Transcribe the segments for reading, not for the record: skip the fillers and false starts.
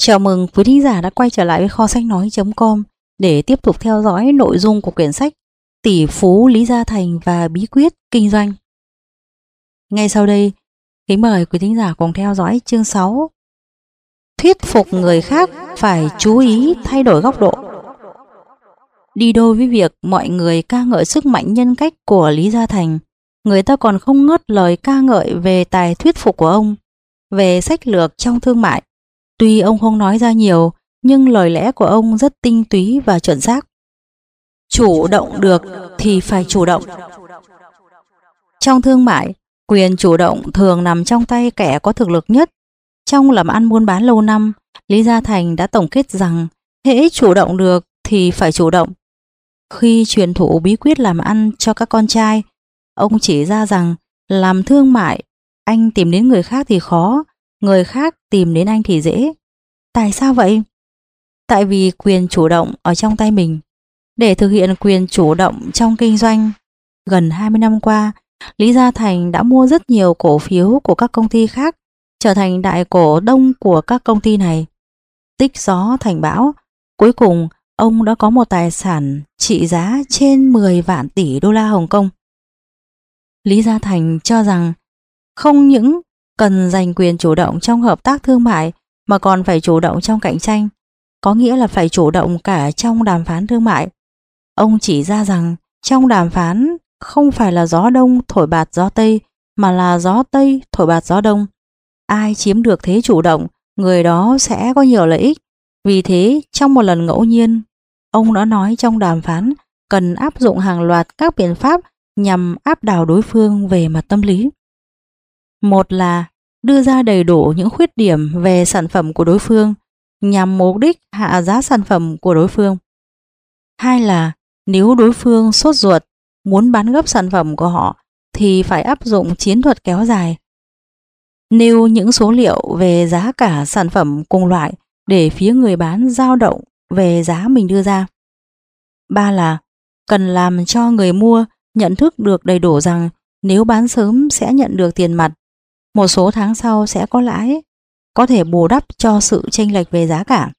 Chào mừng quý thính giả đã quay trở lại với kho sách nói.com để tiếp tục theo dõi nội dung của quyển sách Tỷ phú Lý Gia Thành và bí quyết kinh doanh. Ngay sau đây, kính mời quý thính giả cùng theo dõi chương 6. Thuyết phục người khác phải chú ý thay đổi góc độ. Đi đôi với việc mọi người ca ngợi sức mạnh nhân cách của Lý Gia Thành, người ta còn không ngớt lời ca ngợi về tài thuyết phục của ông, về sách lược trong thương mại. Tuy ông không nói ra nhiều, nhưng lời lẽ của ông rất tinh túy và chuẩn xác. Chủ động được thì phải chủ động. Trong thương mại, quyền chủ động thường nằm trong tay kẻ có thực lực nhất. Trong làm ăn buôn bán lâu năm, Lý Gia Thành đã tổng kết rằng hễ chủ động được thì phải chủ động. Khi truyền thụ bí quyết làm ăn cho các con trai, ông chỉ ra rằng làm thương mại, anh tìm đến người khác thì khó, người khác tìm đến anh thì dễ. Tại sao vậy? Tại vì quyền chủ động ở trong tay mình. Để thực hiện quyền chủ động trong kinh doanh, gần 20 năm qua, Lý Gia Thành đã mua rất nhiều cổ phiếu của các công ty khác, trở thành đại cổ đông của các công ty này. Tích gió thành bão, cuối cùng ông đã có một tài sản trị giá trên 10 vạn tỷ đô la Hồng Kông. Lý Gia Thành cho rằng không những cần giành quyền chủ động trong hợp tác thương mại mà còn phải chủ động trong cạnh tranh, có nghĩa là phải chủ động cả trong đàm phán thương mại. Ông chỉ ra rằng trong đàm phán không phải là gió đông thổi bạt gió tây, mà là gió tây thổi bạt gió đông. Ai chiếm được thế chủ động, người đó sẽ có nhiều lợi ích. Vì thế, trong một lần ngẫu nhiên, ông đã nói trong đàm phán cần áp dụng hàng loạt các biện pháp nhằm áp đảo đối phương về mặt tâm lý. Một là đưa ra đầy đủ những khuyết điểm về sản phẩm của đối phương nhằm mục đích hạ giá sản phẩm của đối phương. Hai là nếu đối phương sốt ruột muốn bán gấp sản phẩm của họ thì phải áp dụng chiến thuật kéo dài. Nêu những số liệu về giá cả sản phẩm cùng loại để phía người bán dao động về giá mình đưa ra. Ba là cần làm cho người mua nhận thức được đầy đủ rằng nếu bán sớm sẽ nhận được tiền mặt, một số tháng sau sẽ có lãi, có thể bù đắp cho sự chênh lệch về giá cả.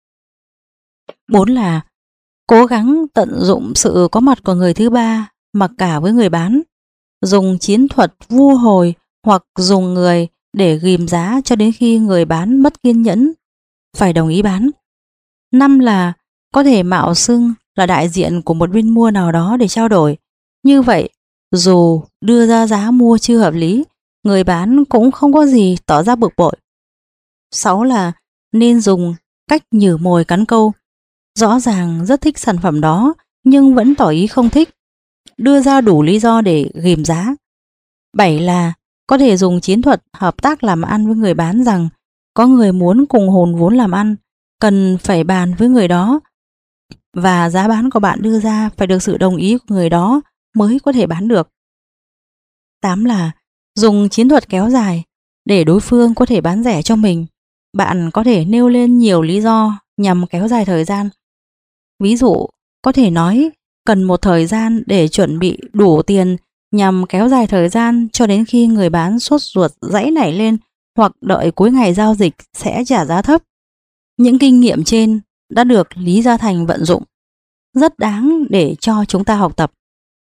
4 là cố gắng tận dụng sự có mặt của người thứ ba mặc cả với người bán, dùng chiến thuật vu hồi hoặc dùng người để ghim giá cho đến khi người bán mất kiên nhẫn, phải đồng ý bán. 5 là có thể mạo xưng là đại diện của một bên mua nào đó để trao đổi. Như vậy, dù đưa ra giá mua chưa hợp lý, người bán cũng không có gì tỏ ra bực bội. 6 là nên dùng cách nhử mồi cắn câu. Rõ ràng rất thích sản phẩm đó nhưng vẫn tỏ ý không thích, đưa ra đủ lý do để ghim giá. 7 là có thể dùng chiến thuật hợp tác làm ăn với người bán rằng có người muốn cùng hùn vốn làm ăn, cần phải bàn với người đó và giá bán của bạn đưa ra phải được sự đồng ý của người đó mới có thể bán được. 8 là dùng chiến thuật kéo dài để đối phương có thể bán rẻ cho mình. Bạn có thể nêu lên nhiều lý do nhằm kéo dài thời gian. Ví dụ, có thể nói cần một thời gian để chuẩn bị đủ tiền nhằm kéo dài thời gian cho đến khi người bán sốt ruột giãy nảy lên hoặc đợi cuối ngày giao dịch sẽ trả giá thấp. Những kinh nghiệm trên đã được Lý Gia Thành vận dụng, rất đáng để cho chúng ta học tập.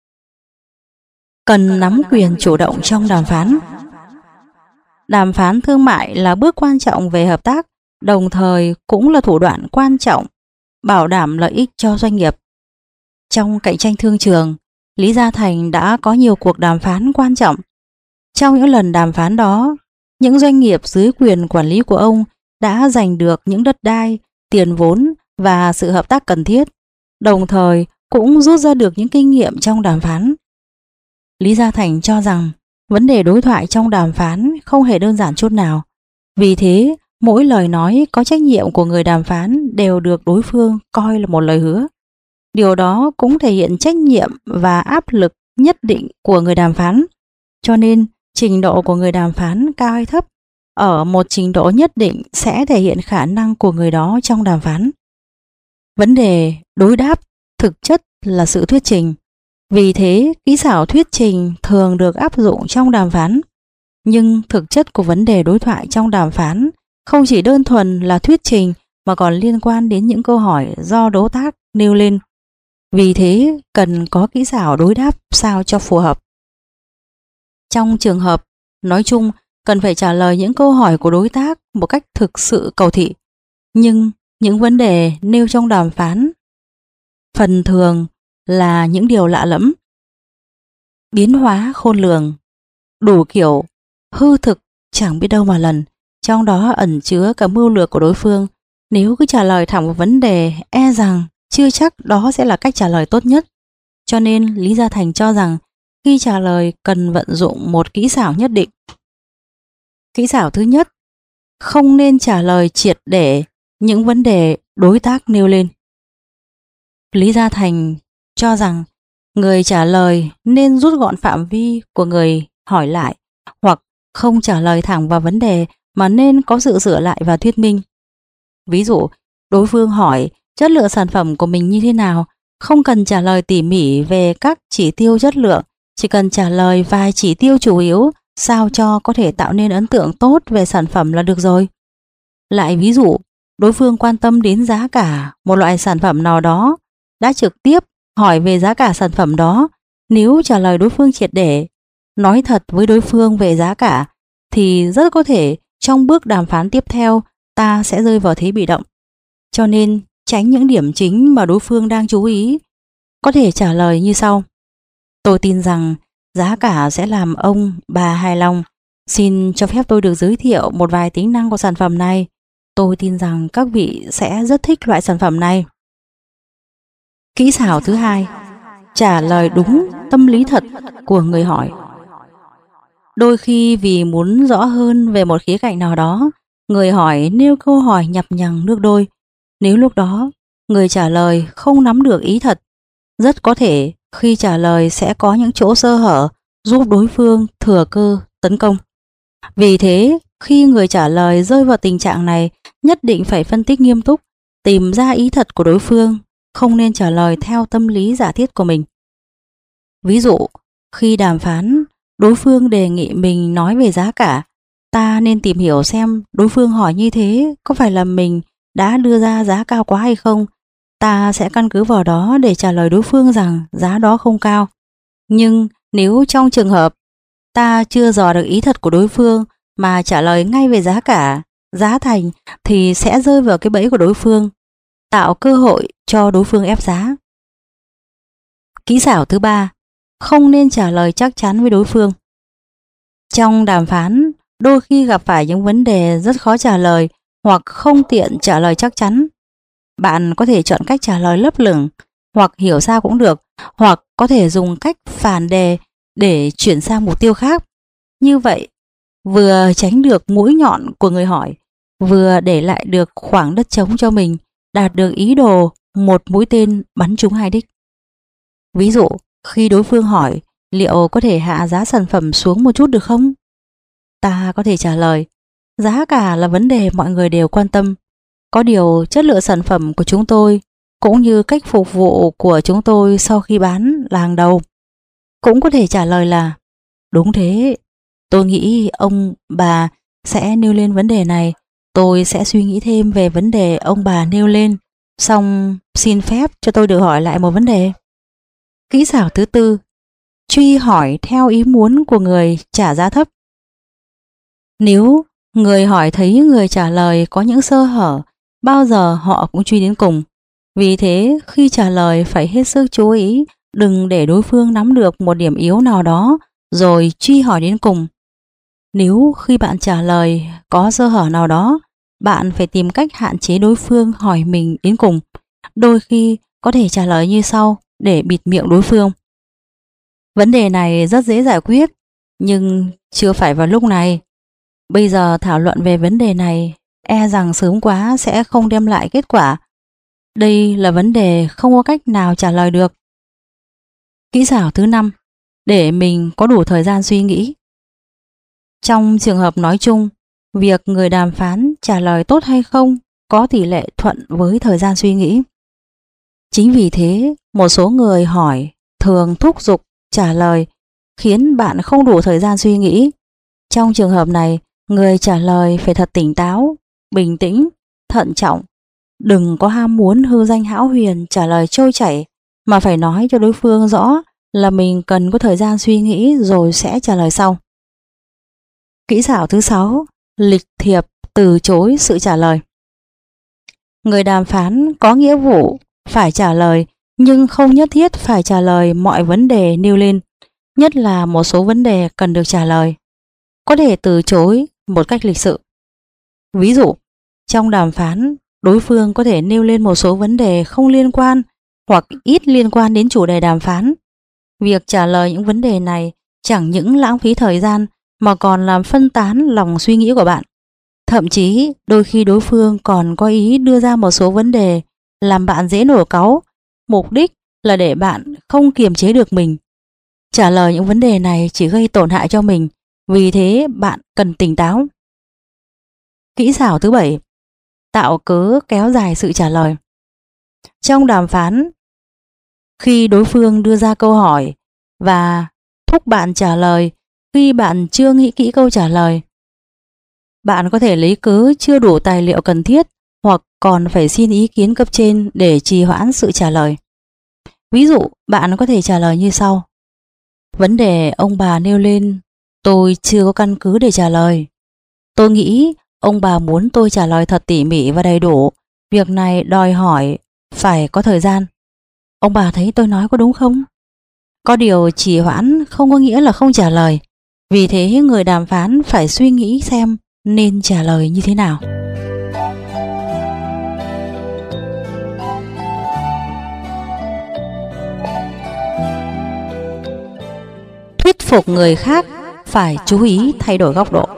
Cần nắm quyền chủ động trong đàm phán. Đàm phán thương mại là bước quan trọng về hợp tác, đồng thời cũng là thủ đoạn quan trọng bảo đảm lợi ích cho doanh nghiệp. Trong cạnh tranh thương trường, Lý Gia Thành đã có nhiều cuộc đàm phán quan trọng. Trong những lần đàm phán đó, những doanh nghiệp dưới quyền quản lý của ông đã giành được những đất đai, tiền vốn và sự hợp tác cần thiết, đồng thời cũng rút ra được những kinh nghiệm trong đàm phán. Lý Gia Thành cho rằng vấn đề đối thoại trong đàm phán không hề đơn giản chút nào. Vì thế, mỗi lời nói có trách nhiệm của người đàm phán đều được đối phương coi là một lời hứa. Điều đó cũng thể hiện trách nhiệm và áp lực nhất định của người đàm phán. Cho nên, trình độ của người đàm phán cao hay thấp ở một trình độ nhất định sẽ thể hiện khả năng của người đó trong đàm phán. Vấn đề đối đáp thực chất là sự thuyết trình. Vì thế, kỹ xảo thuyết trình thường được áp dụng trong đàm phán. Nhưng thực chất của vấn đề đối thoại trong đàm phán không chỉ đơn thuần là thuyết trình mà còn liên quan đến những câu hỏi do đối tác nêu lên. Vì thế, cần có kỹ xảo đối đáp sao cho phù hợp. Trong trường hợp nói chung, cần phải trả lời những câu hỏi của đối tác một cách thực sự cầu thị. Nhưng những vấn đề nêu trong đàm phán phần thường là những điều lạ lẫm, biến hóa khôn lường, đủ kiểu, hư thực chẳng biết đâu mà lần, trong đó ẩn chứa cả mưu lược của đối phương. Nếu cứ trả lời thẳng vào vấn đề, e rằng chưa chắc đó sẽ là cách trả lời tốt nhất. Cho nên Lý Gia Thành cho rằng khi trả lời cần vận dụng một kỹ xảo nhất định. Kỹ xảo thứ nhất, không nên trả lời triệt để những vấn đề đối tác nêu lên. Lý Gia Thành cho rằng người trả lời nên rút gọn phạm vi của người hỏi lại, hoặc không trả lời thẳng vào vấn đề mà nên có sự sửa lại và thuyết minh. Ví dụ, đối phương hỏi chất lượng sản phẩm của mình như thế nào, không cần trả lời tỉ mỉ về các chỉ tiêu chất lượng, chỉ cần trả lời vài chỉ tiêu chủ yếu sao cho có thể tạo nên ấn tượng tốt về sản phẩm là được rồi. Lại ví dụ, đối phương quan tâm đến giá cả một loại sản phẩm nào đó, đã trực tiếp hỏi về giá cả sản phẩm đó. Nếu trả lời đối phương triệt để, nói thật với đối phương về giá cả, thì rất có thể trong bước đàm phán tiếp theo ta sẽ rơi vào thế bị động. Cho nên tránh những điểm chính mà đối phương đang chú ý, có thể trả lời như sau: tôi tin rằng giá cả sẽ làm ông, bà hài lòng. Xin cho phép tôi được giới thiệu một vài tính năng của sản phẩm này. Tôi tin rằng các vị sẽ rất thích loại sản phẩm này. Kỹ xảo thứ hai, trả lời đúng tâm lý thật của người hỏi. Đôi khi vì muốn rõ hơn về một khía cạnh nào đó, người hỏi nêu câu hỏi nhập nhằng nước đôi. Nếu lúc đó người trả lời không nắm được ý thật, rất có thể khi trả lời sẽ có những chỗ sơ hở giúp đối phương thừa cơ tấn công. Vì thế, khi người trả lời rơi vào tình trạng này, nhất định phải phân tích nghiêm túc, tìm ra ý thật của đối phương, không nên trả lời theo tâm lý giả thiết của mình. Ví dụ, khi đàm phán, đối phương đề nghị mình nói về giá cả, ta nên tìm hiểu xem đối phương hỏi như thế có phải là mình đã đưa ra giá cao quá hay không. Ta sẽ căn cứ vào đó để trả lời đối phương rằng giá đó không cao. Nhưng nếu trong trường hợp ta chưa dò được ý thật của đối phương mà trả lời ngay về giá cả, giá thành, thì sẽ rơi vào cái bẫy của đối phương, tạo cơ hội cho đối phương ép giá. Kỹ xảo thứ ba, không nên trả lời chắc chắn với đối phương. Trong đàm phán, đôi khi gặp phải những vấn đề rất khó trả lời hoặc không tiện trả lời chắc chắn. Bạn có thể chọn cách trả lời lấp lửng, hoặc hiểu sao cũng được, hoặc có thể dùng cách phản đề để chuyển sang mục tiêu khác. Như vậy, vừa tránh được mũi nhọn của người hỏi, vừa để lại được khoảng đất trống cho mình, đạt được ý đồ một mũi tên bắn trúng hai đích. Ví dụ, khi đối phương hỏi liệu có thể hạ giá sản phẩm xuống một chút được không? Ta có thể trả lời, giá cả là vấn đề mọi người đều quan tâm. Có điều chất lượng sản phẩm của chúng tôi cũng như cách phục vụ của chúng tôi sau khi bán là hàng đầu. Cũng có thể trả lời là, đúng thế, tôi nghĩ ông bà sẽ nêu lên vấn đề này, tôi sẽ suy nghĩ thêm về vấn đề ông bà nêu lên, xong xin phép cho tôi được hỏi lại một vấn đề. Kỹ xảo thứ tư, truy hỏi theo ý muốn của người trả giá thấp. Nếu người hỏi thấy người trả lời có những sơ hở, bao giờ họ cũng truy đến cùng. Vì thế, khi trả lời phải hết sức chú ý, đừng để đối phương nắm được một điểm yếu nào đó rồi truy hỏi đến cùng. Nếu khi bạn trả lời có sơ hở nào đó, bạn phải tìm cách hạn chế đối phương hỏi mình đến cùng. Đôi khi có thể trả lời như sau để bịt miệng đối phương. Vấn đề này rất dễ giải quyết, nhưng chưa phải vào lúc này. Bây giờ thảo luận về vấn đề này e rằng sớm quá sẽ không đem lại kết quả. Đây là vấn đề không có cách nào trả lời được. Kỹ xảo thứ 5, để mình có đủ thời gian suy nghĩ. Trong trường hợp nói chung, việc người đàm phán trả lời tốt hay không có tỷ lệ thuận với thời gian suy nghĩ. Chính vì thế, một số người hỏi thường thúc giục trả lời, khiến bạn không đủ thời gian suy nghĩ. Trong trường hợp này, người trả lời phải thật tỉnh táo, bình tĩnh, thận trọng. Đừng có ham muốn hư danh hão huyền trả lời trôi chảy, mà phải nói cho đối phương rõ là mình cần có thời gian suy nghĩ rồi sẽ trả lời sau. Kỹ xảo thứ 6, lịch thiệp từ chối sự trả lời. Người đàm phán có nghĩa vụ phải trả lời, nhưng không nhất thiết phải trả lời mọi vấn đề nêu lên, nhất là một số vấn đề cần được trả lời. Có thể từ chối một cách lịch sự. Ví dụ, trong đàm phán, đối phương có thể nêu lên một số vấn đề không liên quan hoặc ít liên quan đến chủ đề đàm phán. Việc trả lời những vấn đề này chẳng những lãng phí thời gian mà còn làm phân tán lòng suy nghĩ của bạn. Thậm chí đôi khi đối phương còn có ý đưa ra một số vấn đề làm bạn dễ nổi cáu, mục đích là để bạn không kiềm chế được mình. Trả lời những vấn đề này chỉ gây tổn hại cho mình, vì thế bạn cần tỉnh táo. Kỹ xảo thứ 7, tạo cớ kéo dài sự trả lời. Trong đàm phán, khi đối phương đưa ra câu hỏi và thúc bạn trả lời khi bạn chưa nghĩ kỹ câu trả lời, bạn có thể lấy cớ chưa đủ tài liệu cần thiết hoặc còn phải xin ý kiến cấp trên để trì hoãn sự trả lời. Ví dụ, bạn có thể trả lời như sau: vấn đề ông bà nêu lên, tôi chưa có căn cứ để trả lời. Tôi nghĩ ông bà muốn tôi trả lời thật tỉ mỉ và đầy đủ. Việc này đòi hỏi phải có thời gian. Ông bà thấy tôi nói có đúng không? Có điều trì hoãn không có nghĩa là không trả lời. Vì thế người đàm phán phải suy nghĩ xem nên trả lời như thế nào. Thuyết phục người khác phải chú ý thay đổi góc độ.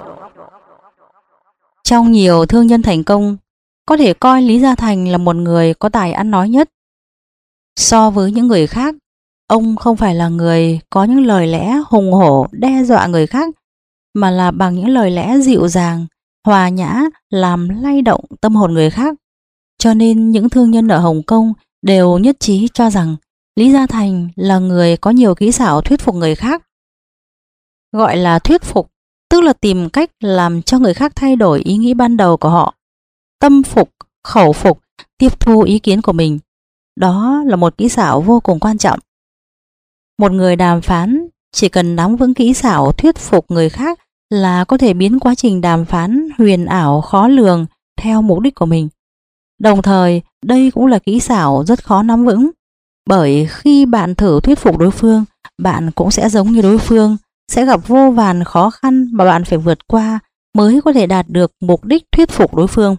Trong nhiều thương nhân thành công, có thể coi Lý Gia Thành là một người có tài ăn nói nhất. So với những người khác, ông không phải là người có những lời lẽ hùng hổ đe dọa người khác, mà là bằng những lời lẽ dịu dàng, hòa nhã làm lay động tâm hồn người khác. Cho nên những thương nhân ở Hồng Kông đều nhất trí cho rằng Lý Gia Thành là người có nhiều kỹ xảo thuyết phục người khác. Gọi là thuyết phục, tức là tìm cách làm cho người khác thay đổi ý nghĩ ban đầu của họ, tâm phục, khẩu phục, tiếp thu ý kiến của mình. Đó là một kỹ xảo vô cùng quan trọng. Một người đàm phán chỉ cần nắm vững kỹ xảo thuyết phục người khác là có thể biến quá trình đàm phán huyền ảo khó lường theo mục đích của mình. Đồng thời, đây cũng là kỹ xảo rất khó nắm vững, bởi khi bạn thử thuyết phục đối phương, bạn cũng sẽ giống như đối phương, sẽ gặp vô vàn khó khăn mà bạn phải vượt qua mới có thể đạt được mục đích thuyết phục đối phương.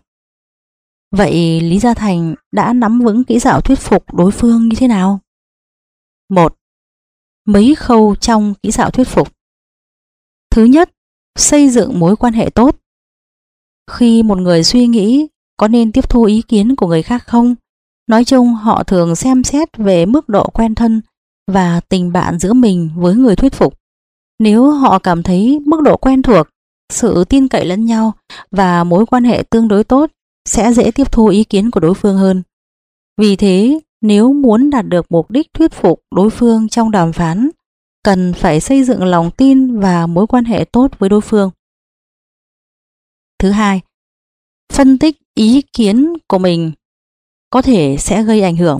Vậy Lý Gia Thành đã nắm vững kỹ xảo thuyết phục đối phương như thế nào? 1. Mấy khâu trong kỹ xảo thuyết phục. Thứ nhất, xây dựng mối quan hệ tốt. Khi một người suy nghĩ có nên tiếp thu ý kiến của người khác không, nói chung họ thường xem xét về mức độ quen thân và tình bạn giữa mình với người thuyết phục. Nếu họ cảm thấy mức độ quen thuộc, sự tin cậy lẫn nhau và mối quan hệ tương đối tốt, sẽ dễ tiếp thu ý kiến của đối phương hơn. Vì thế, nếu muốn đạt được mục đích thuyết phục đối phương trong đàm phán, cần phải xây dựng lòng tin và mối quan hệ tốt với đối phương. Thứ hai, phân tích ý kiến của mình có thể sẽ gây ảnh hưởng.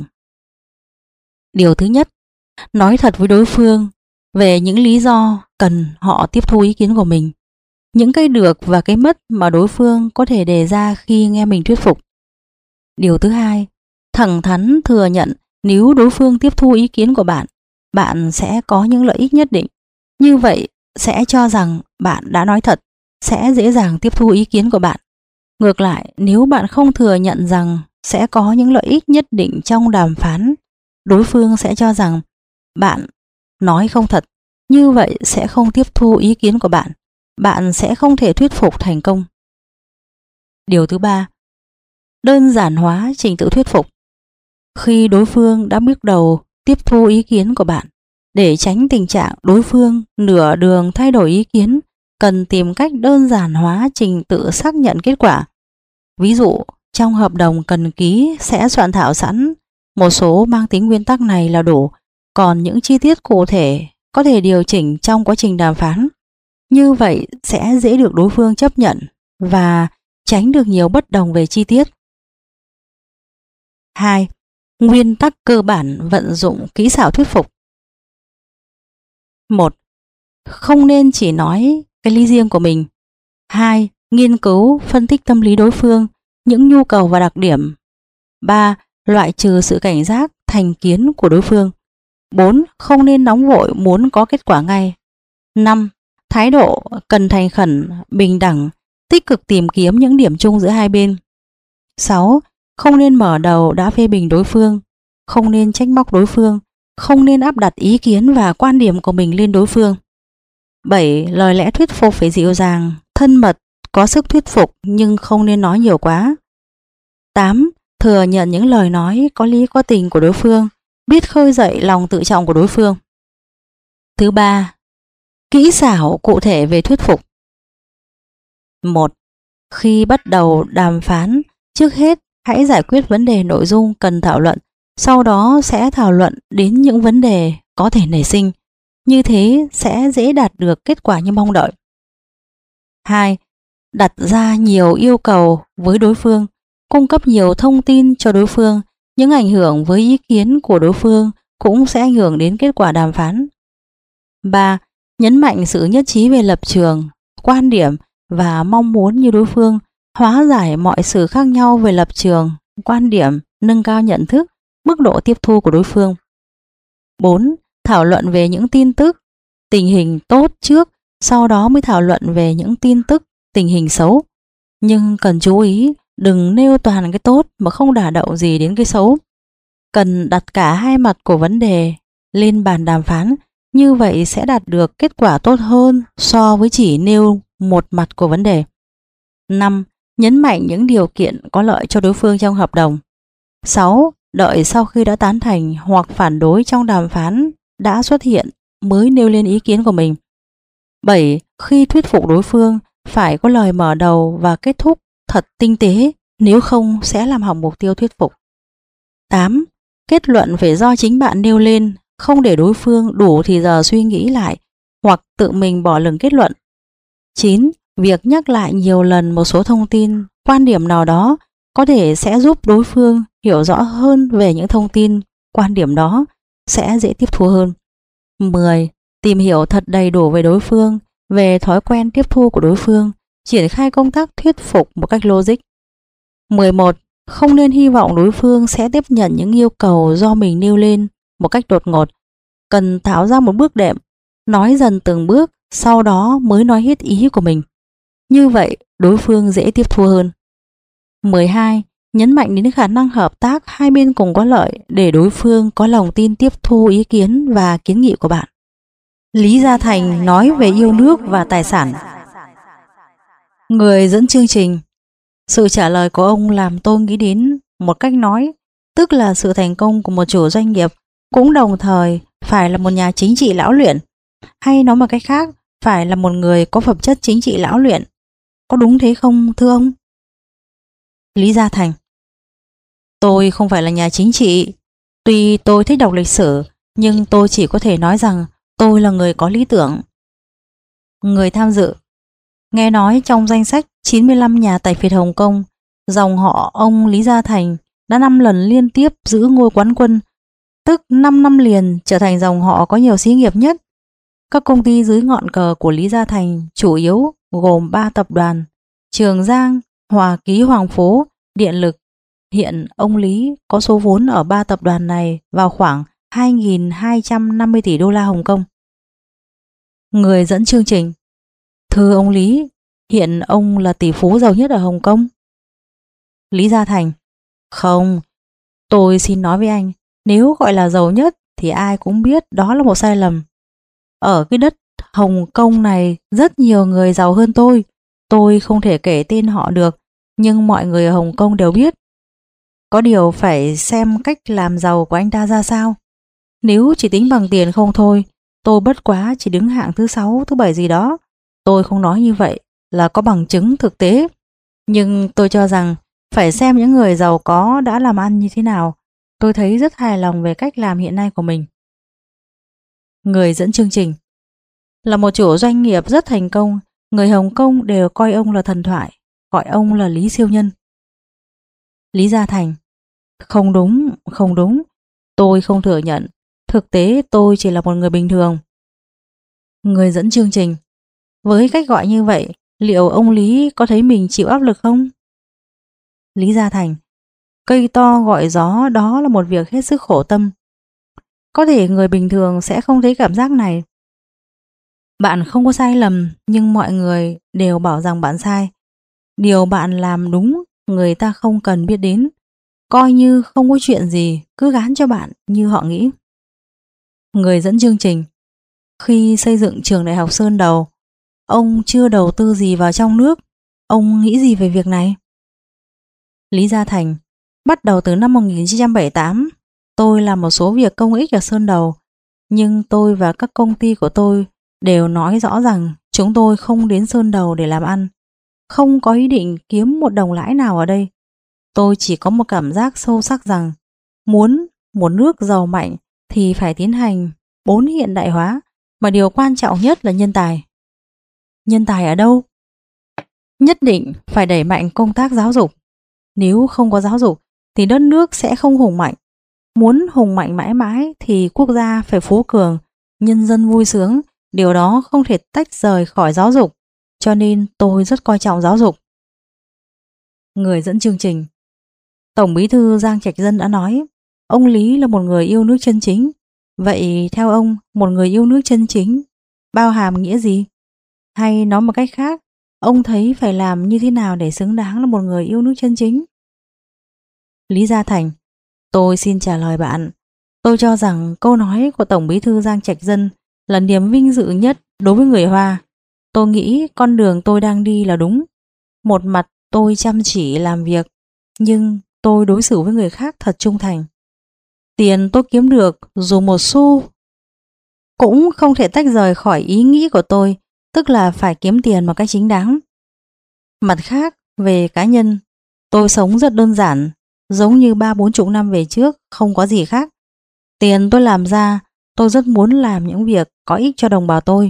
Điều thứ nhất, nói thật với đối phương về những lý do cần họ tiếp thu ý kiến của mình, những cái được và cái mất mà đối phương có thể đề ra khi nghe mình thuyết phục. Điều thứ hai, thẳng thắn thừa nhận nếu đối phương tiếp thu ý kiến của bạn, bạn sẽ có những lợi ích nhất định. Như vậy sẽ cho rằng bạn đã nói thật, sẽ dễ dàng tiếp thu ý kiến của bạn. Ngược lại, nếu bạn không thừa nhận rằng sẽ có những lợi ích nhất định trong đàm phán, đối phương sẽ cho rằng bạn nói không thật. Như vậy sẽ không tiếp thu ý kiến của bạn. Bạn sẽ không thể thuyết phục thành công. Điều thứ ba, đơn giản hóa trình tự thuyết phục. Khi đối phương đã bước đầu tiếp thu ý kiến của bạn, để tránh tình trạng đối phương nửa đường thay đổi ý kiến, cần tìm cách đơn giản hóa trình tự xác nhận kết quả. Ví dụ, trong hợp đồng cần ký sẽ soạn thảo sẵn một số mang tính nguyên tắc này là đủ, còn những chi tiết cụ thể có thể điều chỉnh trong quá trình đàm phán. Như vậy sẽ dễ được đối phương chấp nhận và tránh được nhiều bất đồng về chi tiết. 2. Nguyên tắc cơ bản vận dụng kỹ xảo thuyết phục. 1. Không nên chỉ nói cái lý riêng của mình. 2. Nghiên cứu, phân tích tâm lý đối phương, những nhu cầu và đặc điểm. 3. Loại trừ sự cảnh giác, thành kiến của đối phương. 4. Không nên nóng vội muốn có kết quả ngay. 5. Thái độ cần thành khẩn, bình đẳng, tích cực tìm kiếm những điểm chung giữa hai bên. 6. Không nên mở đầu đã phê bình đối phương, không nên trách móc đối phương, không nên áp đặt ý kiến và quan điểm của mình lên đối phương. 7. Lời lẽ thuyết phục phải dịu dàng, thân mật, có sức thuyết phục nhưng không nên nói nhiều quá. 8. Thừa nhận những lời nói có lý có tình của đối phương, biết khơi dậy lòng tự trọng của đối phương. Thứ 3. Kỹ xảo cụ thể về thuyết phục. 1. Khi bắt đầu đàm phán, trước hết hãy giải quyết vấn đề nội dung cần thảo luận, sau đó sẽ thảo luận đến những vấn đề có thể nảy sinh. Như thế sẽ dễ đạt được kết quả như mong đợi. 2. Đặt ra nhiều yêu cầu với đối phương, cung cấp nhiều thông tin cho đối phương, những ảnh hưởng với ý kiến của đối phương cũng sẽ ảnh hưởng đến kết quả đàm phán. 3. Nhấn mạnh sự nhất trí về lập trường, quan điểm và mong muốn như đối phương, hóa giải mọi sự khác nhau về lập trường, quan điểm, nâng cao nhận thức, mức độ tiếp thu của đối phương. 4. Thảo luận về những tin tức, tình hình tốt trước, sau đó mới thảo luận về những tin tức, tình hình xấu. Nhưng cần chú ý, đừng nêu toàn cái tốt mà không đả động gì đến cái xấu. Cần đặt cả hai mặt của vấn đề lên bàn đàm phán, như vậy sẽ đạt được kết quả tốt hơn so với chỉ nêu một mặt của vấn đề. 5. Nhấn mạnh những điều kiện có lợi cho đối phương trong hợp đồng. 6. Đợi sau khi đã tán thành hoặc phản đối trong đàm phán đã xuất hiện mới nêu lên ý kiến của mình. 7. Khi thuyết phục đối phương phải có lời mở đầu và kết thúc thật tinh tế, nếu không sẽ làm hỏng mục tiêu thuyết phục. 8. Kết luận phải do chính bạn nêu lên, không để đối phương đủ thì giờ suy nghĩ lại hoặc tự mình bỏ lửng kết luận. 9. Việc nhắc lại nhiều lần một số thông tin, quan điểm nào đó có thể sẽ giúp đối phương hiểu rõ hơn về những thông tin, quan điểm đó, sẽ dễ tiếp thu hơn. 10. Tìm hiểu thật đầy đủ về đối phương, về thói quen tiếp thu của đối phương, triển khai công tác thuyết phục một cách logic. 11. Không nên hy vọng đối phương sẽ tiếp nhận những yêu cầu do mình nêu lên một cách đột ngột. Cần tạo ra một bước đệm, nói dần từng bước, sau đó mới nói hết ý của mình. Như vậy, đối phương dễ tiếp thu hơn. 12. Nhấn mạnh đến khả năng hợp tác hai bên cùng có lợi để đối phương có lòng tin tiếp thu ý kiến và kiến nghị của bạn. Lý Gia Thành nói về yêu nước và tài sản. Người dẫn chương trình. Sự trả lời của ông làm tôi nghĩ đến một cách nói, tức là sự thành công của một chủ doanh nghiệp cũng đồng thời phải là một nhà chính trị lão luyện, hay nói một cách khác, phải là một người có phẩm chất chính trị lão luyện. Có đúng thế không thưa ông? Lý Gia Thành. Tôi không phải là nhà chính trị. Tuy tôi thích đọc lịch sử, nhưng tôi chỉ có thể nói rằng tôi là người có lý tưởng. Người tham dự. Nghe nói trong danh sách 95 nhà tài phiệt Hồng Kông, dòng họ ông Lý Gia Thành đã 5 lần liên tiếp giữ ngôi quán quân, tức 5 năm liền trở thành dòng họ có nhiều xí nghiệp nhất. Các công ty dưới ngọn cờ của Lý Gia Thành chủ yếu gồm 3 tập đoàn: Trường Giang, Hòa Ký Hoàng Phố, Điện Lực. Hiện ông Lý có số vốn ở 3 tập đoàn này vào khoảng 2.250 tỷ đô la Hồng Kông. Người dẫn chương trình. Thưa ông Lý, hiện ông là tỷ phú giàu nhất ở Hồng Kông. Lý Gia Thành. Không, tôi xin nói với anh, nếu gọi là giàu nhất thì ai cũng biết đó là một sai lầm. Ở cái đất Hồng Kông này rất nhiều người giàu hơn tôi không thể kể tên họ được, nhưng mọi người ở Hồng Kông đều biết. Có điều phải xem cách làm giàu của anh ta ra sao. Nếu chỉ tính bằng tiền không thôi, tôi bất quá chỉ đứng hạng thứ 6, thứ 7 gì đó. Tôi không nói như vậy là có bằng chứng thực tế. Nhưng tôi cho rằng phải xem những người giàu có đã làm ăn như thế nào. Tôi thấy rất hài lòng về cách làm hiện nay của mình. Người dẫn chương trình. Là một chủ doanh nghiệp rất thành công, người Hồng Kông đều coi ông là thần thoại. gọi ông là Lý siêu nhân. Lý Gia Thành: Không đúng, không đúng. Tôi không thừa nhận. Thực tế tôi chỉ là một người bình thường. Người dẫn chương trình: Với cách gọi như vậy, liệu ông Lý có thấy mình chịu áp lực không? Lý Gia Thành: Cây to gọi gió đó là một việc hết sức khổ tâm. Có thể người bình thường sẽ không thấy cảm giác này. Bạn không có sai lầm, nhưng mọi người đều bảo rằng bạn sai. Điều bạn làm đúng, người ta không cần biết đến. Coi như không có chuyện gì, cứ gán cho bạn như họ nghĩ. Người dẫn chương trình: Khi xây dựng trường đại học Sơn Đầu, ông chưa đầu tư gì vào trong nước. Ông nghĩ gì về việc này? Lý Gia Thành: Bắt đầu từ năm 1978, tôi làm một số việc công ích ở Sơn Đầu, nhưng tôi và các công ty của tôi đều nói rõ rằng chúng tôi không đến Sơn Đầu để làm ăn, không có ý định kiếm một đồng lãi nào ở đây. Tôi chỉ có một cảm giác sâu sắc rằng muốn một nước giàu mạnh thì phải tiến hành 4 hiện đại hóa, mà điều quan trọng nhất là nhân tài. Nhân tài ở đâu? Nhất định phải đẩy mạnh công tác giáo dục. Nếu không có giáo dục thì đất nước sẽ không hùng mạnh. Muốn hùng mạnh mãi mãi thì quốc gia phải phú cường, nhân dân vui sướng. Điều đó không thể tách rời khỏi giáo dục. Cho nên tôi rất coi trọng giáo dục. Người dẫn chương trình: Tổng Bí thư Giang Trạch Dân đã nói, ông Lý là một người yêu nước chân chính. Vậy theo ông, một người yêu nước chân chính bao hàm nghĩa gì? Hay nói một cách khác, ông thấy phải làm như thế nào để xứng đáng là một người yêu nước chân chính? Lý Gia Thành: Tôi xin trả lời bạn. Tôi cho rằng câu nói của Tổng Bí thư Giang Trạch Dân là niềm vinh dự nhất đối với người Hoa. Tôi nghĩ con đường tôi đang đi là đúng. Một mặt tôi chăm chỉ làm việc, nhưng tôi đối xử với người khác thật trung thành. Tiền tôi kiếm được dù một xu cũng không thể tách rời khỏi ý nghĩ của tôi, tức là phải kiếm tiền một cách chính đáng. Mặt khác, về cá nhân, tôi sống rất đơn giản, giống như 30-40 năm về trước, không có gì khác. Tiền tôi làm ra, tôi rất muốn làm những việc có ích cho đồng bào tôi.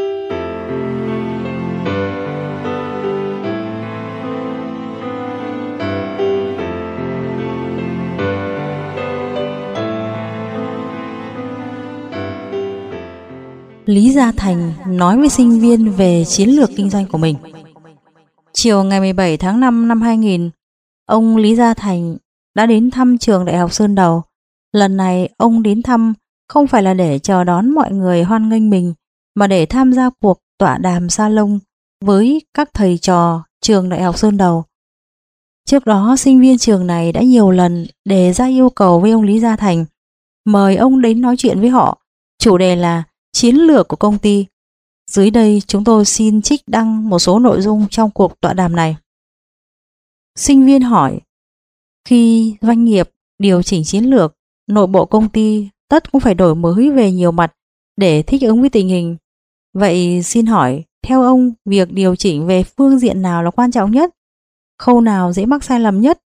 Lý Gia Thành nói với sinh viên về chiến lược kinh doanh của mình. Chiều ngày 17 tháng 5 năm 2000, ông Lý Gia Thành đã đến thăm trường Đại học Sơn Đầu. Lần này ông đến thăm không phải là để chờ đón mọi người hoan nghênh mình, mà để tham gia cuộc tọa đàm salon với các thầy trò trường Đại học Sơn Đầu. Trước đó, sinh viên trường này đã nhiều lần đề ra yêu cầu với ông Lý Gia Thành, mời ông đến nói chuyện với họ. Chủ đề là chiến lược của công ty. Dưới đây chúng tôi xin trích đăng một số nội dung trong cuộc tọa đàm này. Sinh viên hỏi: Khi doanh nghiệp điều chỉnh chiến lược, nội bộ công ty tất cũng phải đổi mới về nhiều mặt để thích ứng với tình hình. Vậy xin hỏi, theo ông, việc điều chỉnh về phương diện nào là quan trọng nhất? Khâu nào dễ mắc sai lầm nhất?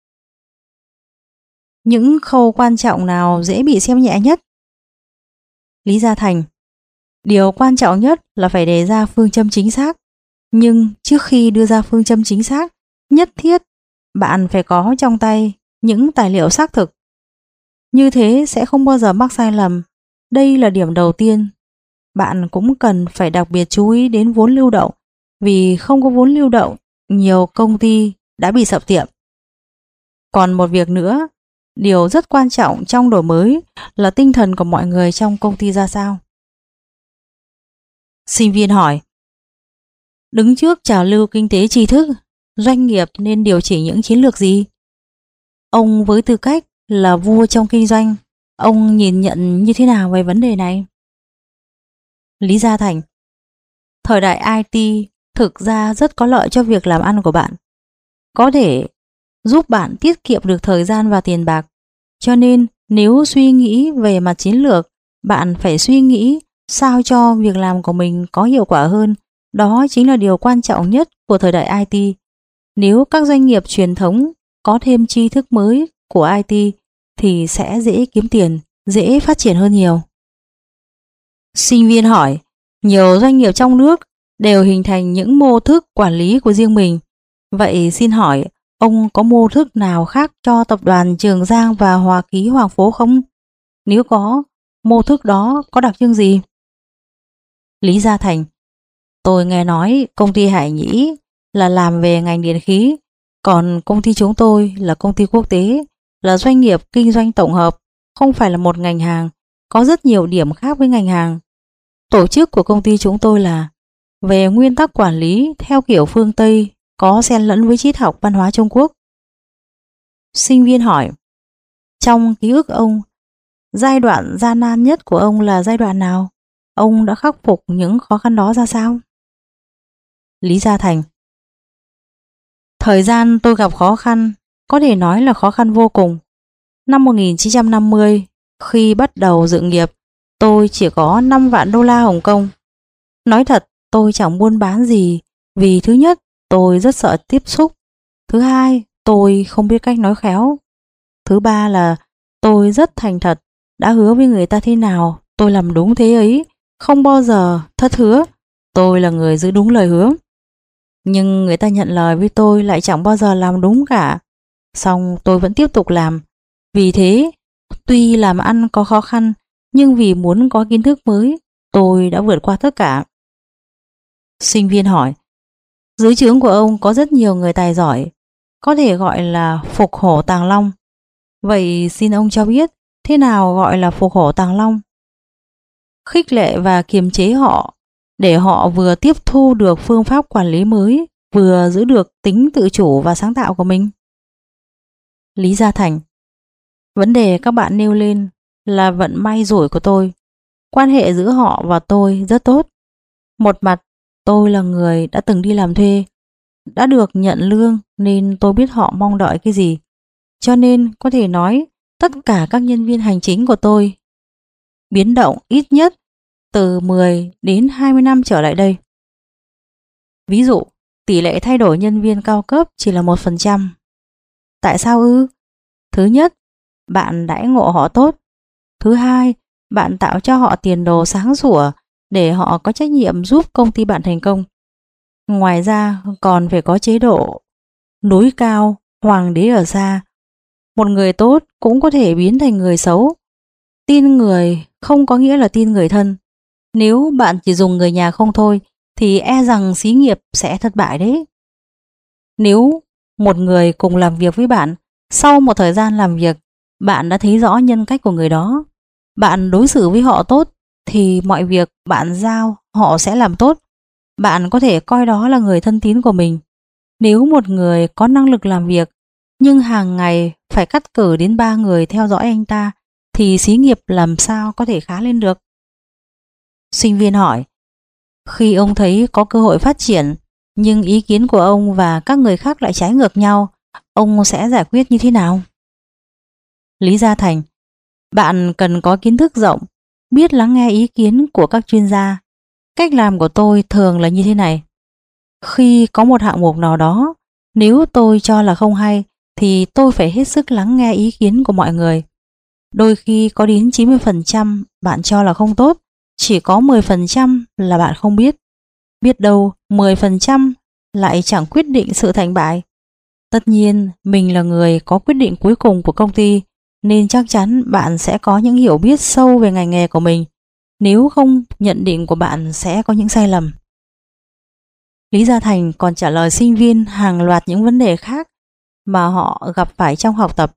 Những khâu quan trọng nào dễ bị xem nhẹ nhất? Lý Gia Thành: Điều quan trọng nhất là phải đề ra phương châm chính xác. Nhưng trước khi đưa ra phương châm chính xác, nhất thiết bạn phải có trong tay những tài liệu xác thực. Như thế sẽ không bao giờ mắc sai lầm. Đây là điểm đầu tiên. Bạn cũng cần phải đặc biệt chú ý đến vốn lưu động. Vì không có vốn lưu động, nhiều công ty đã bị sập tiệm. Còn một việc nữa, điều rất quan trọng trong đổi mới là tinh thần của mọi người trong công ty ra sao. Sinh viên hỏi: Đứng trước trào lưu kinh tế tri thức, doanh nghiệp nên điều chỉnh những chiến lược gì? Ông với tư cách là vua trong kinh doanh, ông nhìn nhận như thế nào về vấn đề này? Lý Gia Thành: Thời đại IT thực ra rất có lợi cho việc làm ăn của bạn. Có thể giúp bạn tiết kiệm được thời gian và tiền bạc. Cho nên nếu suy nghĩ về mặt chiến lược, bạn phải suy nghĩ sao cho việc làm của mình có hiệu quả hơn. Đó chính là điều quan trọng nhất của thời đại IT. Nếu các doanh nghiệp truyền thống có thêm tri thức mới của IT thì sẽ dễ kiếm tiền, dễ phát triển hơn nhiều. Sinh viên hỏi: Nhiều doanh nghiệp trong nước đều hình thành những mô thức quản lý của riêng mình. Vậy xin hỏi, ông có mô thức nào khác cho tập đoàn Trường Giang và Hòa Ký Hoàng Phố không? Nếu có, mô thức đó có đặc trưng gì? Lý Gia Thành: tôi nghe nói công ty Hải Nhĩ là làm về ngành điện khí, còn công ty chúng tôi là công ty quốc tế, là doanh nghiệp kinh doanh tổng hợp, không phải là một ngành hàng, có rất nhiều điểm khác với ngành hàng. Tổ chức của công ty chúng tôi là về nguyên tắc quản lý theo kiểu phương Tây, có xen lẫn với triết học văn hóa Trung Quốc. Sinh viên hỏi: trong ký ức ông, giai đoạn gian nan nhất của ông là giai đoạn nào? Ông đã khắc phục những khó khăn đó ra sao? Lý Gia Thành: thời gian tôi gặp khó khăn, có thể nói là khó khăn vô cùng. Năm 1950, khi bắt đầu sự nghiệp, tôi chỉ có 5 vạn đô la Hồng Kông. Nói thật, tôi chẳng buôn bán gì, vì thứ nhất, tôi rất sợ tiếp xúc. Thứ hai, tôi không biết cách nói khéo. Thứ ba là tôi rất thành thật, đã hứa với người ta thế nào, tôi làm đúng thế ấy, không bao giờ thất hứa. Tôi là người giữ đúng lời hứa. Nhưng người ta nhận lời với tôi lại chẳng bao giờ làm đúng cả. Xong tôi vẫn tiếp tục làm. Vì thế, tuy làm ăn có khó khăn, nhưng vì muốn có kiến thức mới, tôi đã vượt qua tất cả. Sinh viên hỏi: dưới trướng của ông có rất nhiều người tài giỏi, có thể gọi là phục hổ tàng long. Vậy xin ông cho biết, thế nào gọi là phục hổ tàng long? Khích lệ và kiềm chế họ, để họ vừa tiếp thu được phương pháp quản lý mới, vừa giữ được tính tự chủ và sáng tạo của mình. Lý Gia Thành: vấn đề các bạn nêu lên là vận may rủi của tôi. Quan hệ giữa họ và tôi rất tốt. Một mặt, tôi là người đã từng đi làm thuê, đã được nhận lương nên tôi biết họ mong đợi cái gì. Cho nên có thể nói tất cả các nhân viên hành chính của tôi biến động ít nhất từ 10 đến 20 năm trở lại đây. Ví dụ, tỷ lệ thay đổi nhân viên cao cấp chỉ là 1%. Tại sao ư? Thứ nhất, bạn đãi ngộ họ tốt. Thứ hai, bạn tạo cho họ tiền đồ sáng sủa để họ có trách nhiệm giúp công ty bạn thành công. Ngoài ra còn phải có chế độ núi cao, hoàng đế ở xa. Một người tốt cũng có thể biến thành người xấu. Tin người không có nghĩa là tin người thân. Nếu bạn chỉ dùng người nhà không thôi thì e rằng xí nghiệp sẽ thất bại đấy. Nếu một người cùng làm việc với bạn, sau một thời gian làm việc, bạn đã thấy rõ nhân cách của người đó, bạn đối xử với họ tốt, thì mọi việc bạn giao họ sẽ làm tốt. Bạn có thể coi đó là người thân tín của mình. Nếu một người có năng lực làm việc, nhưng hàng ngày phải cắt cử đến 3 người theo dõi anh ta, thì xí nghiệp làm sao có thể khá lên được? Sinh viên hỏi: khi ông thấy có cơ hội phát triển, nhưng ý kiến của ông và các người khác lại trái ngược nhau, ông sẽ giải quyết như thế nào? Lý Gia Thành: bạn cần có kiến thức rộng, biết lắng nghe ý kiến của các chuyên gia. Cách làm của tôi thường là như thế này. Khi có một hạng mục nào đó, nếu tôi cho là không hay, thì tôi phải hết sức lắng nghe ý kiến của mọi người. Đôi khi có đến 90% bạn cho là không tốt, chỉ có 10% là bạn không biết. Biết đâu 10% lại chẳng quyết định sự thành bại. Tất nhiên, mình là người có quyết định cuối cùng của công ty, nên chắc chắn bạn sẽ có những hiểu biết sâu về ngành nghề của mình. Nếu không, nhận định của bạn sẽ có những sai lầm. Lý Gia Thành còn trả lời sinh viên hàng loạt những vấn đề khác mà họ gặp phải trong học tập.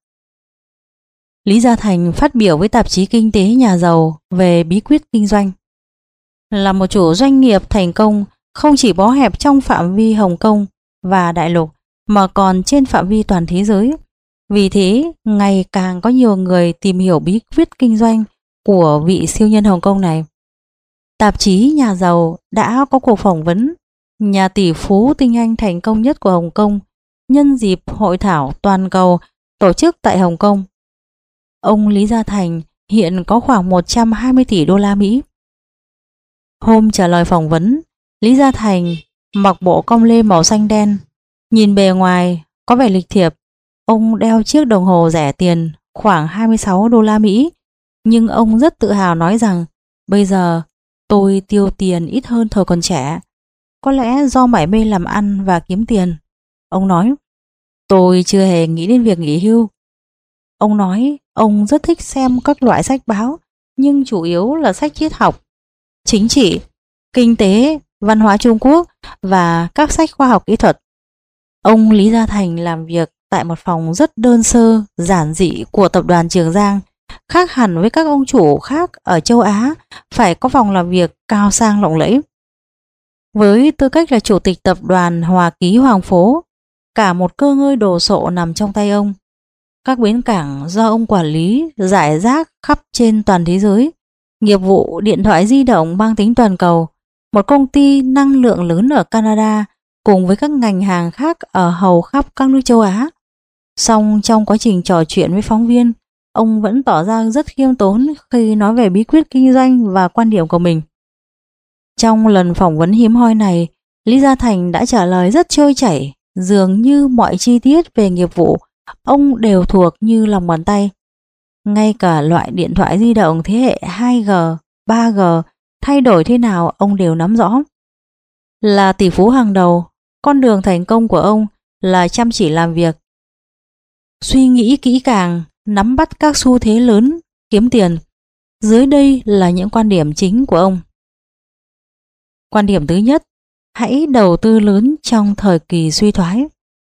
Lý Gia Thành phát biểu với tạp chí Kinh tế Nhà giàu về bí quyết kinh doanh. Là một chủ doanh nghiệp thành công không chỉ bó hẹp trong phạm vi Hồng Kông và Đại lục mà còn trên phạm vi toàn thế giới. Vì thế, ngày càng có nhiều người tìm hiểu bí quyết kinh doanh của vị siêu nhân Hồng Kông này. Tạp chí Nhà giàu đã có cuộc phỏng vấn nhà tỷ phú tinh anh thành công nhất của Hồng Kông nhân dịp hội thảo toàn cầu tổ chức tại Hồng Kông. Ông Lý Gia Thành hiện có khoảng 120 tỷ đô la Mỹ. Hôm trả lời phỏng vấn, Lý Gia Thành mặc bộ cong lê màu xanh đen, nhìn bề ngoài có vẻ lịch thiệp. Ông đeo chiếc đồng hồ rẻ tiền khoảng 26 đô la Mỹ, nhưng ông rất tự hào nói rằng bây giờ tôi tiêu tiền ít hơn thời còn trẻ. Có lẽ do mải mê làm ăn và kiếm tiền. Ông nói, tôi chưa hề nghĩ đến việc nghỉ hưu. Ông nói ông rất thích xem các loại sách báo, nhưng chủ yếu là sách triết học, chính trị, kinh tế, văn hóa Trung Quốc và các sách khoa học kỹ thuật. Ông Lý Gia Thành làm việc tại một phòng rất đơn sơ, giản dị của tập đoàn Trường Giang, khác hẳn với các ông chủ khác ở châu Á, phải có phòng làm việc cao sang lộng lẫy. Với tư cách là chủ tịch tập đoàn Hòa Ký Hoàng Phố, cả một cơ ngơi đồ sộ nằm trong tay ông. Các bến cảng do ông quản lý rải rác khắp trên toàn thế giới, nghiệp vụ điện thoại di động mang tính toàn cầu, một công ty năng lượng lớn ở Canada cùng với các ngành hàng khác ở hầu khắp các nước châu Á. Song trong quá trình trò chuyện với phóng viên, ông vẫn tỏ ra rất khiêm tốn khi nói về bí quyết kinh doanh và quan điểm của mình. Trong lần phỏng vấn hiếm hoi này, Lý Gia Thành đã trả lời rất trôi chảy, dường như mọi chi tiết về nghiệp vụ ông đều thuộc như lòng bàn tay. Ngay cả loại điện thoại di động thế hệ 2G, 3G thay đổi thế nào ông đều nắm rõ. Là tỷ phú hàng đầu, con đường thành công của ông là chăm chỉ làm việc, suy nghĩ kỹ càng, nắm bắt các xu thế lớn, kiếm tiền. Dưới đây là những quan điểm chính của ông. Quan điểm thứ nhất, hãy đầu tư lớn trong thời kỳ suy thoái.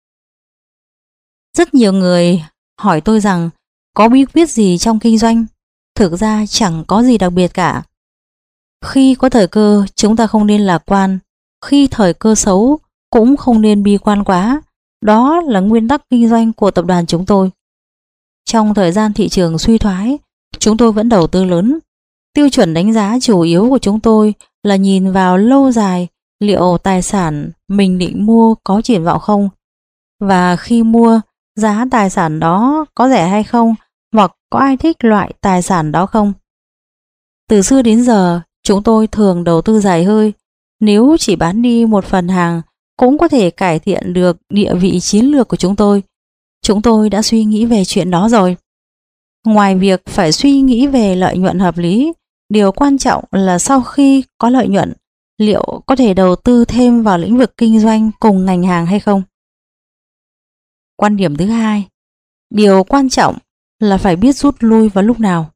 Rất nhiều người hỏi tôi rằng có bí quyết gì trong kinh doanh? Thực ra chẳng có gì đặc biệt cả. Khi có thời cơ, chúng ta không nên lạc quan. Khi thời cơ xấu, cũng không nên bi quan quá. Đó là nguyên tắc kinh doanh của tập đoàn chúng tôi. Trong thời gian thị trường suy thoái, chúng tôi vẫn đầu tư lớn. Tiêu chuẩn đánh giá chủ yếu của chúng tôi là nhìn vào lâu dài liệu tài sản mình định mua có triển vọng không, và khi mua, giá tài sản đó có rẻ hay không, hoặc có ai thích loại tài sản đó không. Từ xưa đến giờ, chúng tôi thường đầu tư dài hơi. Nếu chỉ bán đi một phần hàng cũng có thể cải thiện được địa vị chiến lược của chúng tôi. Chúng tôi đã suy nghĩ về chuyện đó rồi. Ngoài việc phải suy nghĩ về lợi nhuận hợp lý, điều quan trọng là sau khi có lợi nhuận, liệu có thể đầu tư thêm vào lĩnh vực kinh doanh cùng ngành hàng hay không. Quan điểm thứ hai, điều quan trọng là phải biết rút lui vào lúc nào.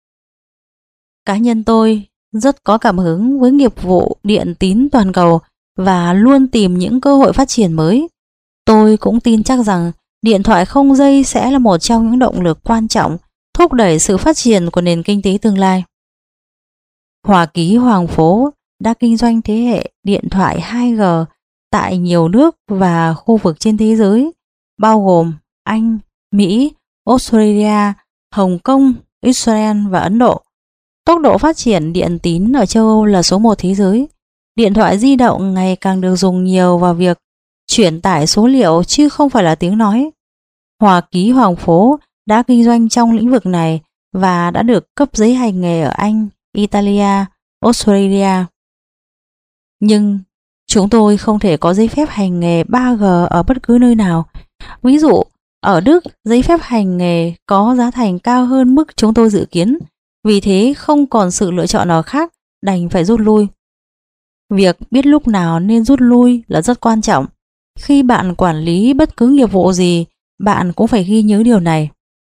Cá nhân tôi rất có cảm hứng với nghiệp vụ điện tín toàn cầu và luôn tìm những cơ hội phát triển mới. Tôi cũng tin chắc rằng điện thoại không dây sẽ là một trong những động lực quan trọng thúc đẩy sự phát triển của nền kinh tế tương lai. Hòa Ký Hoàng Phố đã kinh doanh thế hệ điện thoại 2G tại nhiều nước và khu vực trên thế giới, bao gồm Anh, Mỹ, Australia, Hồng Kông, Israel và Ấn Độ. Tốc độ phát triển điện tín ở châu Âu là số 1 thế giới. Điện thoại di động ngày càng được dùng nhiều vào việc chuyển tải số liệu chứ không phải là tiếng nói. Hòa Ký Hoàng Phố đã kinh doanh trong lĩnh vực này và đã được cấp giấy hành nghề ở Anh, Italia, Australia. Nhưng chúng tôi không thể có giấy phép hành nghề 3G ở bất cứ nơi nào. Ví dụ, ở Đức, giấy phép hành nghề có giá thành cao hơn mức chúng tôi dự kiến. Vì thế không còn sự lựa chọn nào khác, đành phải rút lui. Việc biết lúc nào nên rút lui là rất quan trọng. Khi bạn quản lý bất cứ nghiệp vụ gì, bạn cũng phải ghi nhớ điều này.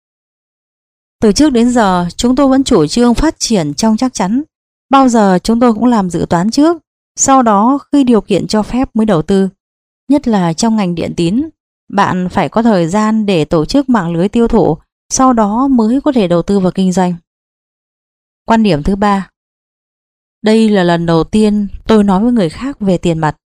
Từ trước đến giờ, chúng tôi vẫn chủ trương phát triển trong chắc chắn. Bao giờ chúng tôi cũng làm dự toán trước, sau đó khi điều kiện cho phép mới đầu tư. Nhất là trong ngành điện tín, bạn phải có thời gian để tổ chức mạng lưới tiêu thụ, sau đó mới có thể đầu tư vào kinh doanh. Quan điểm thứ ba. Đây là lần đầu tiên tôi nói với người khác về tiền mặt.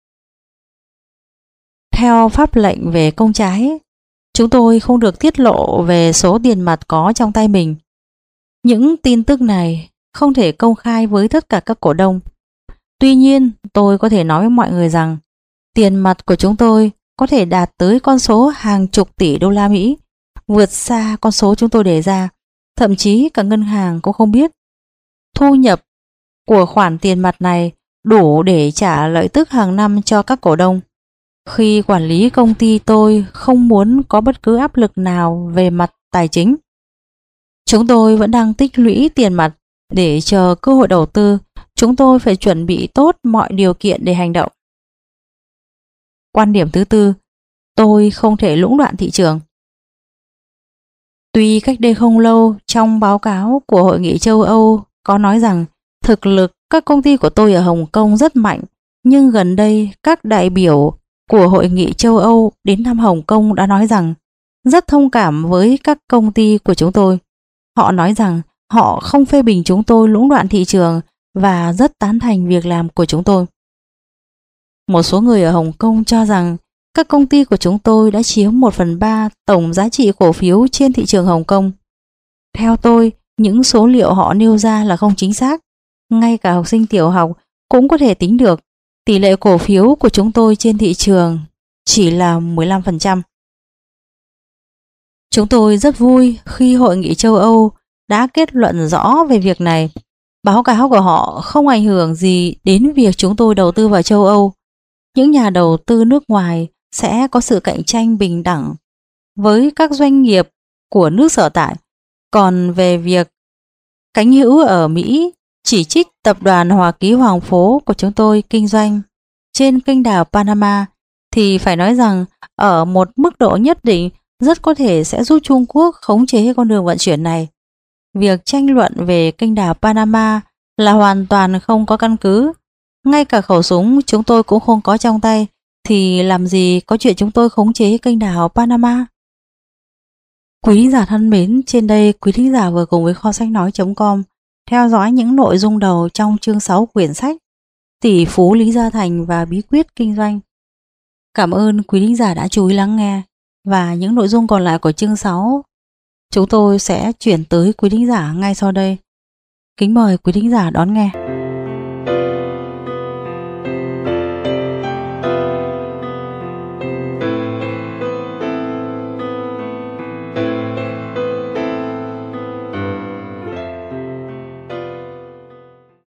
Theo pháp lệnh về công trái, chúng tôi không được tiết lộ về số tiền mặt có trong tay mình. Những tin tức này không thể công khai với tất cả các cổ đông. Tuy nhiên, tôi có thể nói với mọi người rằng tiền mặt của chúng tôi có thể đạt tới con số hàng chục tỷ đô la Mỹ, vượt xa con số chúng tôi đề ra, thậm chí cả ngân hàng cũng không biết. Thu nhập của khoản tiền mặt này đủ để trả lợi tức hàng năm cho các cổ đông. Khi quản lý công ty, tôi không muốn có bất cứ áp lực nào về mặt tài chính. Chúng tôi vẫn đang tích lũy tiền mặt để chờ cơ hội đầu tư. Chúng tôi phải chuẩn bị tốt mọi điều kiện để hành động. Quan điểm thứ tư, tôi không thể lũng đoạn thị trường. Tuy cách đây không lâu, trong báo cáo của Hội nghị châu Âu có nói rằng thực lực các công ty của tôi ở Hồng Kông rất mạnh, nhưng gần đây các đại biểu của Hội nghị châu Âu đến thăm Hồng Kông đã nói rằng rất thông cảm với các công ty của chúng tôi. Họ nói rằng họ không phê bình chúng tôi lũng đoạn thị trường và rất tán thành việc làm của chúng tôi. Một số người ở Hồng Kông cho rằng các công ty của chúng tôi đã chiếm 1/3 tổng giá trị cổ phiếu trên thị trường Hồng Kông. Theo tôi, những số liệu họ nêu ra là không chính xác. Ngay cả học sinh tiểu học cũng có thể tính được tỷ lệ cổ phiếu của chúng tôi trên thị trường chỉ là 15%. Chúng tôi rất vui khi Hội nghị châu Âu đã kết luận rõ về việc này. Báo cáo của họ không ảnh hưởng gì đến việc chúng tôi đầu tư vào châu Âu. Những nhà đầu tư nước ngoài sẽ có sự cạnh tranh bình đẳng với các doanh nghiệp của nước sở tại. Còn về việc cánh hữu ở Mỹ chỉ trích tập đoàn Hòa Ký Hoàng Phố của chúng tôi kinh doanh trên kênh đào Panama thì phải nói rằng ở một mức độ nhất định rất có thể sẽ giúp Trung Quốc khống chế con đường vận chuyển này. Việc tranh luận về kênh đào Panama là hoàn toàn không có căn cứ. Ngay cả khẩu súng chúng tôi cũng không có trong tay, thì làm gì có chuyện chúng tôi khống chế kênh đào Panama. Quý thính giả thân mến, trên đây quý thính giả vừa cùng với kho sách nói.com theo dõi những nội dung đầu trong chương 6 quyển sách Tỷ phú Lý Gia Thành và bí quyết kinh doanh. Cảm ơn quý thính giả đã chú ý lắng nghe, và những nội dung còn lại của chương 6 chúng tôi sẽ chuyển tới quý thính giả ngay sau đây. Kính mời quý thính giả đón nghe.